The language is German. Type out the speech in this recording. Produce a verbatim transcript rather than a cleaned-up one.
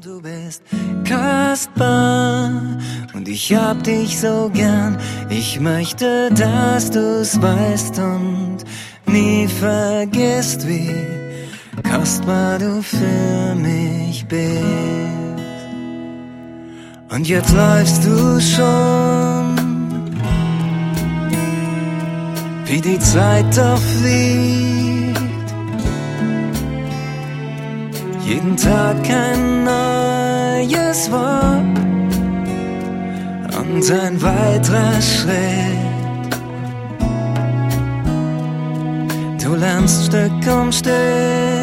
Du bist kostbar und ich hab dich so gern. Ich möchte, dass du's weißt und nie vergisst, wie kostbar du für mich bist. Und jetzt läufst du schon, wie die Zeit doch fliegt. Jeden Tag ein neues Wort und ein weiterer Schritt. Du lernst Stück um Stück